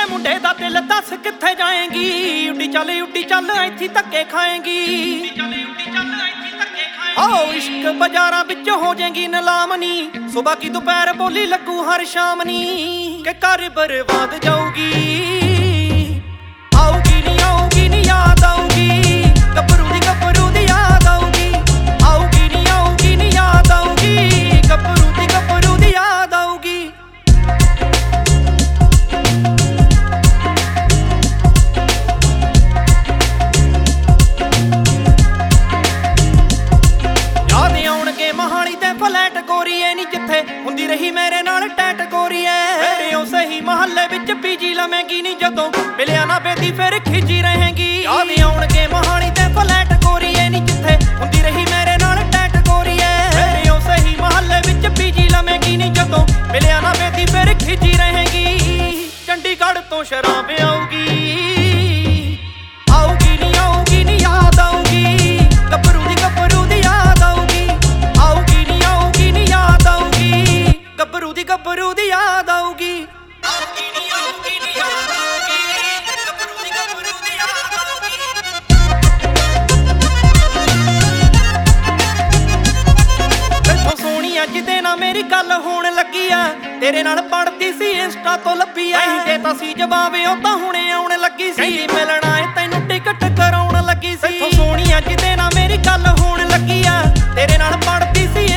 ਮੁੰਡੇ ਦਾ ਦਿਲ ਦੱਸ ਕਿੱਥੇ ਜਾਏਂਗੀ। ਉੱਡੀ ਚੱਲ ਇੱਥੇ ਧੱਕੇ ਖਾਏਂਗੀ। ਆਓ ਇਸ਼ਕ ਬਾਜ਼ਾਰਾਂ ਵਿੱਚ ਹੋ ਜਾਏਗੀ ਨਿਲਾਮ ਨੀ। ਸੁਬਹ ਕੀ ਦੁਪਹਿਰ ਬੋਲੀ ਲੱਗੂ ਹਰ ਸ਼ਾਮ ਨੀ। ਕਿ ਘਰ ਬਰਬਾਦ ਜਾਊਗੀ। ਆਊਗੀ ਨੀ ਯਾਦ ਆਊਗੀ। ਗੱਭਰੂ ਦੀ ਯਾਦ ਆਊਗੀ। ਆਊਗੀ ਨੀ ਯਾਦ ਆਊਗੀ। ਗੱਭਰੂ ਦੀ ਯਾਦ ਆਊਗੀ। ਮਹਾਲੀ ਤੇ ਫਲੈਟ ਗੋਰੀਏ ਨੀ ਜਿੱਥੇ ਹੁੰਦੀ ਰਹੀ ਮੇਰੇ ਨਾਲ ਟੈਟ ਗੋਰੀਏ। ਮੇਰੇ ਉਹ ਸਹੀ ਮਹੱਲੇ ਵਿੱਚ ਪੀਜੀ ਲਵੇਂਗੀ ਨੀ ਜਦੋਂ ਮਿਲਿਆ ਨਾ ਬੇਦੀ ਫਿਰ ਖਿਜੀ ਰਹੇਂਗੀ। ਯਾਦ ਆਉਣਗੇ ਮਹਾਲੀ ਤੇ ਫਲੈਟ ਗੋਰੀਏ ਨੀ ਜਿੱਥੇ ਹੁੰਦੀ ਰਹੀ ਮੇਰੇ ਨਾਲ ਟੈਟ ਗੋਰੀਏ। ਮੇਰੇ ਉਹ ਸਹੀ ਮਹੱਲੇ ਵਿੱਚ ਪੀਜੀ ਲਵੇਂਗੀ ਨੀ ਜਦੋਂ ਮਿਲਿਆ ਨਾ ਬੇਦੀ ਫਿਰ ਖਿਜੀ ਰਹੇਂਗੀ। ਚੰਡੀਗੜ੍ਹ ਤੋਂ ਸ਼ਰਾਬ ਆਊਗੀ। ਆਊਗੀ ਨੀ ਯਾਦ ਆਊਗੀ। ਗੱਭਰੂ ਦੀ ਯਾਦ ਆਊਗੀ। ਆਊਗੀ ਨੀ ਯਾਦ ਆਊਗੀ। ਗੱਭਰੂ ਦੀ ਯਾਦ ਆਊਗੀ। ਤੈਥੋਂ ਸੋਹਣੀ ਅੱਜ ਦੇ ਨਾਲ ਮੇਰੀ ਗੱਲ ਹੋਣ ਲੱਗੀ ਆ। ਤੇਰੇ ਨਾਲ ਪੜਦੀ ਸੀ ਇੰਸਟਾ ਤੋਂ ਲੱਭੀ ਆ। ਨਹੀਂ ਦੇਤਾ ਸੀ ਜਵਾਬ ਉਹ ਤਾਂ ਹੁਣੇ ਆਉਣ ਲੱਗੀ ਸੀ। ਮਿਲਣਾ ਏ ਤੈਨੂੰ ਟਿਕਟ ਕਰਾਉਣ ਲੱਗੀ ਸੀ। ਤੈਥੋਂ ਸੋਹਣੀ ਅੱਜ ਦੇ ਨਾਲ ਮੇਰੀ ਗੱਲ ਹੋਣ ਲੱਗੀ ਆ। ਤੇਰੇ ਨਾਲ ਪੜਦੀ ਸੀ